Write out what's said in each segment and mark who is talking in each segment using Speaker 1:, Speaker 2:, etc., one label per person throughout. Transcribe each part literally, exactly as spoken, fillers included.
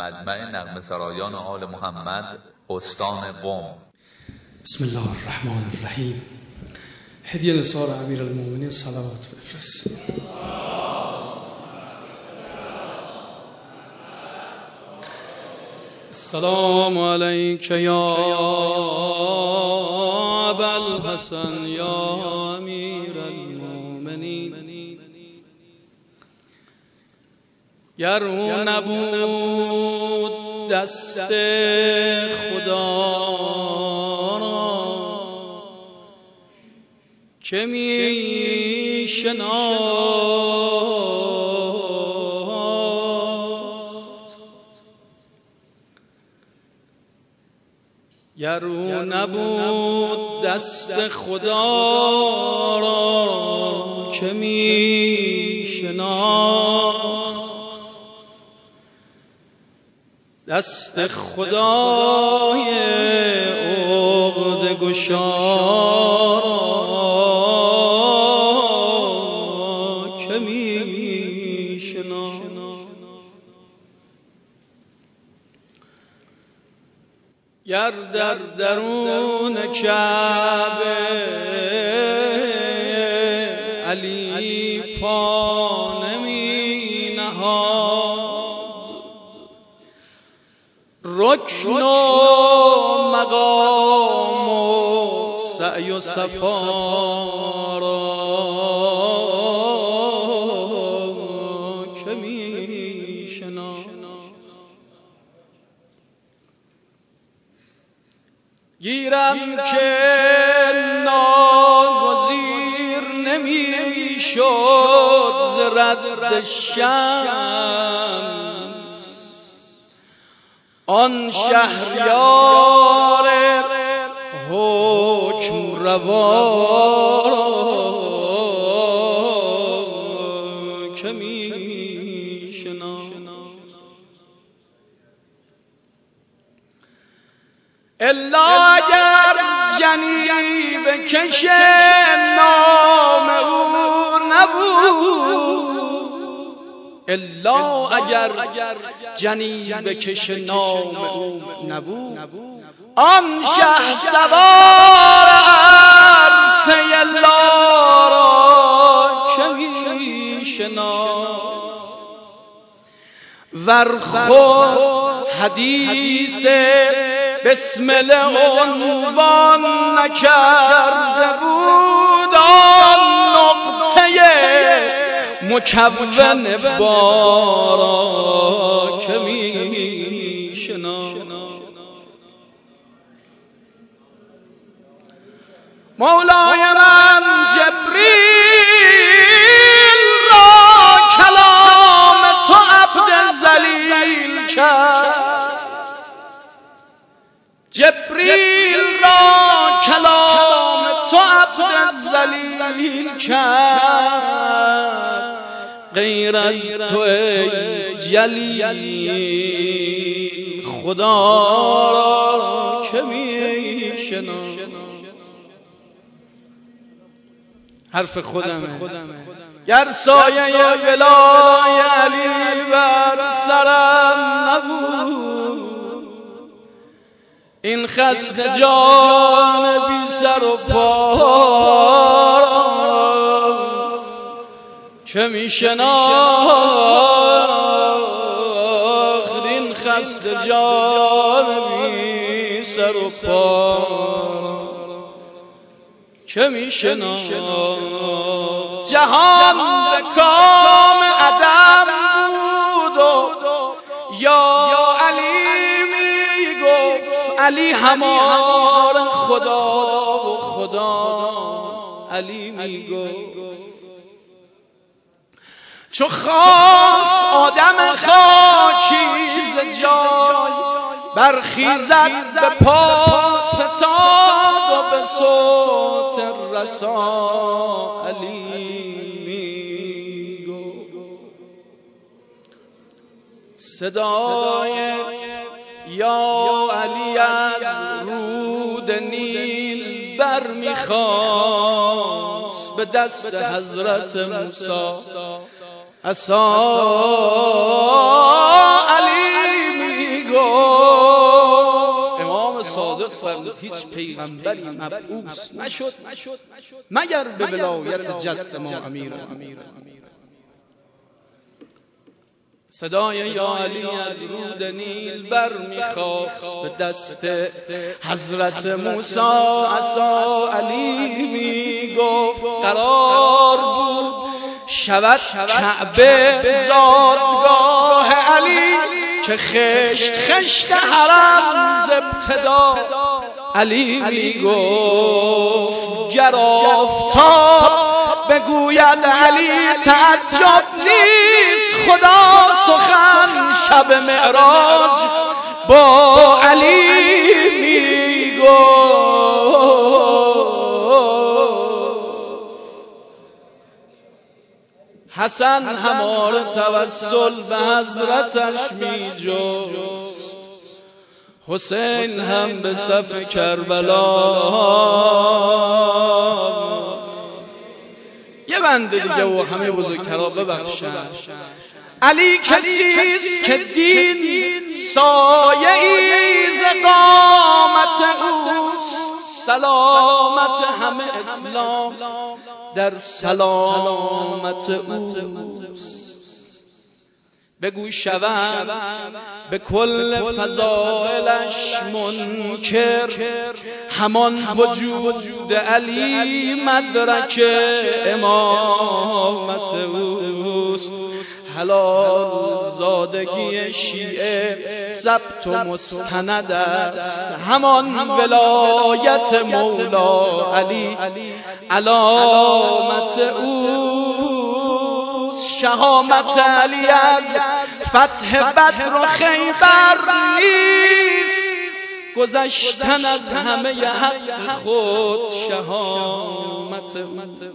Speaker 1: مجمع نغمه سرایان آل محمد استان قم.
Speaker 2: بسم الله الرحمن الرحیم. هدیه نثار امیرالمومنین صلوات بفرست. السلام علیک یا ابوالحسن یا امیرالمومنین. گر او نبود دست خدا که می شناخت، گر او نبود دست خدا را که می شناخت، دست خدای عقده گشا که می شناخت. گر در درون کعبه علی پا نمی نهاد، رکن و مقام و سعی و صفا را که می شناخت. گیرم که ناگزیر نمی شد ز رد شمس آن شهریار حکم روا که می شناخت. الا اگر جنیب کش نام او نبود، الا اگر جنیب کش نام او نبود، آن شه سوار عرصه الله را که می شناخت. ور خود حدیث بسمل عنوان نکرده بود، آن نقطه مکون بارا که می شناخت. مولای من جبریل را کلام تو عبد ذلیل کرد، جبریل را کلام تو عبد ذلیل کرد. غیر از تو ای جلیل خدا را که می شناخت. حرف خودمه. گر سایه ولای علی بر سرم نبود، این خسته جان بی سر و پا که می شناخت، این خسته جان بی سر و پا که می شناخت. جهان به کام عدم بود و یا علی می گفت علی همار خدا و خدا علی می گفت. چو خواست آدم خاکی ز جای برخیزد به پا ستاد و به صوت رسا علی می گفت. صدای یا علی از رود نیل بر میخواست، به دست حضرت موسی عصا علی می فرمود هیچ پیغمبری مبعوث نشد مگر به ولایت جد ما امیر. صدای یا علی از رود نیل بر میخواست، به دست حضرت موسی عصا علی میگفت قرار بود شود کعبه زادگاه علی، که خشت خشت حرم ز ابتدا علی میگفت گر آفتاب بگوید علی تعجب نیست، خدا سخن شب معراج با علی میگفت. حسن هماره توسل به حضرتش میجست، حسین هم به صف کربلا. یه بنده دیگه و همه بزرگترا ببخشن، علی کسیست که دین سایه ای ز قامت اوست، سلامت همه اسلام در سلامت اوست. بگو شوم به کل فضائلش منکر، همان وجود علی مدرک امامت اوست. حلال زادگی شیعه ثبت و مستند است، همان ولایت مولا علی علامت اوست. شهامت علی از فتح بدر و خیبر نیست، گذشتن از همه حق خود شهامت اوست.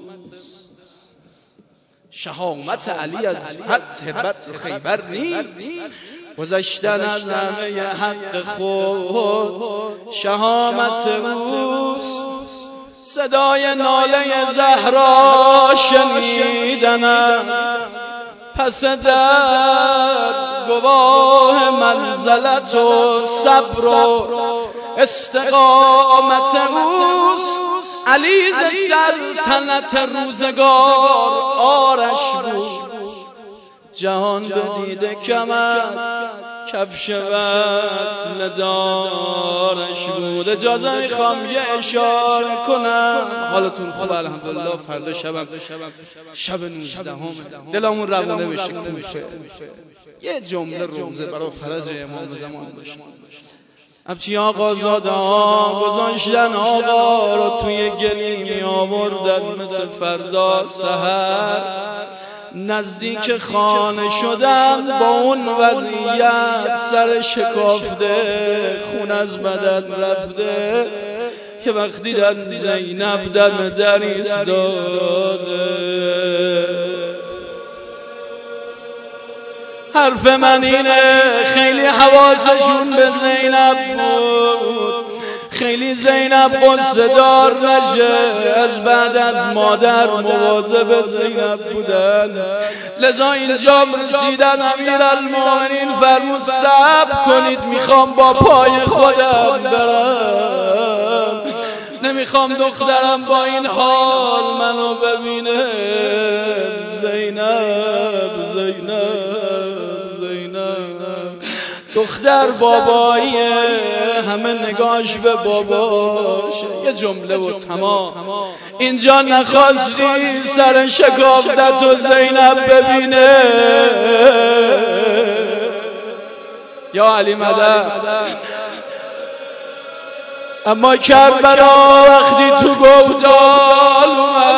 Speaker 2: شهامت علی از فتح بدر و خیبر نیست، گذشتن از همه حق خود شهامت اوست. صدای ناله زهرا شنیدنم پس در گواه منزلت و صبر و استقامت اوست. علی ز سلطنت روزگار آرش بود، جهان به دیده کم از کفش وصل دارش بود. اجازه میخوام یه اشاره کنم. حالتون خوب الحمدلله؟ فردا شبم شب نوزدهم، دلمون روانه بشه کوفه. یه جمله روزه برای فرج امام زمان باشه. ابچی آقا زاده ها گذاشتن آقا رو توی گلی می آوردن، مثل فردا سحر نزدیک خانه شدن. با اون وضعیت سر شکافته، خون از بدن رفته، که وقتی در زینب دم در ایستاده. حرف من اینه خیلی حواسشون به زینب بود، خیلی زینب قصه دار نشه، از بعد از مادر مواظب زینب بودن. لذا اینجا رسیدن امیرالمومنین فرمود صبر کنید، میخوام با پای خودم برم، نمیخوام دخترم با این حال منو ببینه. زینب زینب دختر باباییه، همه نگاش به باباشه. یه جمله و تمام. اینجا نخواستی سر شکافتت و زینب ببینه. یا علی مدد. اما کربلا وقتی تو گودال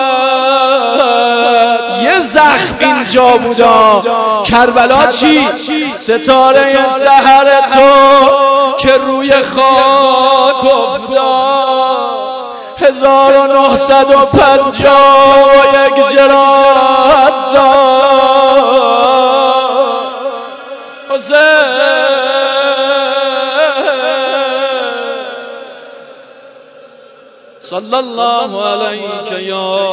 Speaker 2: اومد، یه زخم اینجا بودا. کربلا چی؟ ستاره سحر تو که روی خاک افتاد. هزار و نهصد و پنجاه و یک جراحت داد حسین. صلی الله علیک یا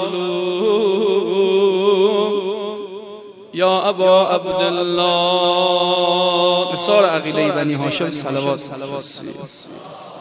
Speaker 2: مظلوم یا ابا عبدالله. نثار عقیله بنی هاشم صلوات.